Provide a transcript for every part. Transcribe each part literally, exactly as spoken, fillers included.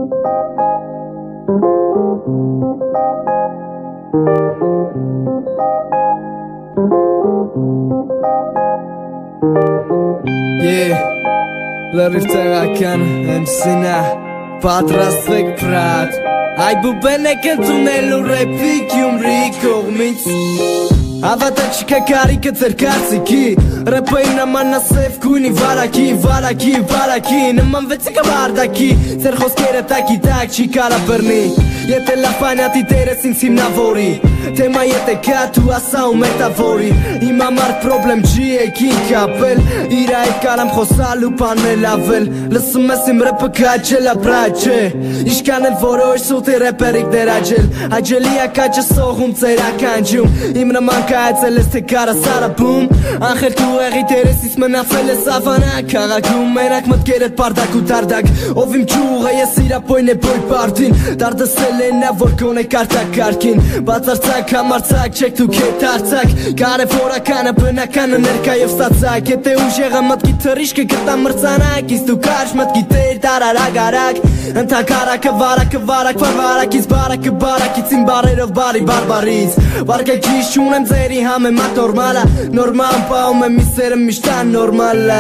Yeah, լրիվ տեղական եմ սինա պատրաստվեք պրատ Այ բուբեն եք ընտունելու ռեպի Գյումրի կողմից Հավատա չկա կարիքը ձեր կարծիքի Ռեպը նման ասև գույնի վարակի, վարակի, վարակի Նման վեցիկը բարդակի Ձեր խոսքերը տակի տակ չի կարա բրնի Եթե լավ պանյատի տերես ինձ հիմնավորի Թեմա եթե կա դու ասա ու մետավորի Իմ համար պրոբլեմ չի եկին կապել Իրա հետ կարամ խոսալ ու պանել ավել Լսում ես իմ ռեպը կաչել ապրաչ է Իշկան են որոշ սուտի ռեպերիկ դերաջել Աջելի ակաչը սողում ծեր ականջում Իմ նման կայացել ես թե կարա սարապում Անխել դու եղի տերեսիս մնացել ես ավանակ Քաղաքում մենակ մտքերդ պարդակ ու դարդակ Ով իմ ճուղ է ես իրա պոյն է պոյ պարդին Դարդսել է նա որ կոն է կարտակ կարկին Բացարցակ համարցակ չեք դու կետ արցակ Կարևորականը բնականը ներկա և ստացակ Եթե ուժեղը մտքի թրիշկը գտա մրցանակ Իսկ դու կարջ մտքի տեր տարարակ արակ Ընթակարակը վարակը վարակ վարվարակից բարակը բարակից Իմ բարերով բարի բարբարից Վարկը գիշ չունեմ ձերի համեմատ նորմալա Նորմալ պահում եմ իսերը միշտան նորմալա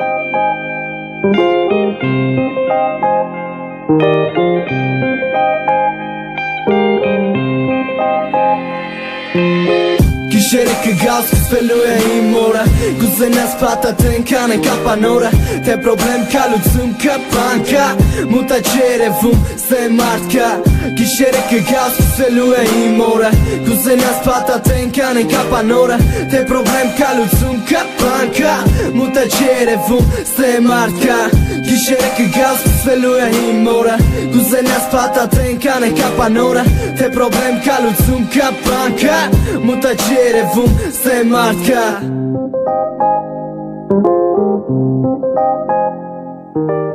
Գիշերը կգաս կսվելու է իմ օրը Գուզենաս պատատենքան է կապանորը Թե պրոբլեմ կա լուծում կա բան կա Մուտա չերևում սե մարդ կա Գիշերը կգաս կսվելու է իմ օրը Գուզենաս պատատենքան է կապանորը Թե պրոբլեմ կա լուծում կա բան կա Մուտա չերևում սե մարդ կա Գիշերը կգաս կսվելու է իմ օրը Գուզենաս պատատենքան է կապանորը Թե պրոբլեմ կա լուծում կա բան կա Մուտա չերևում սե մարդ կա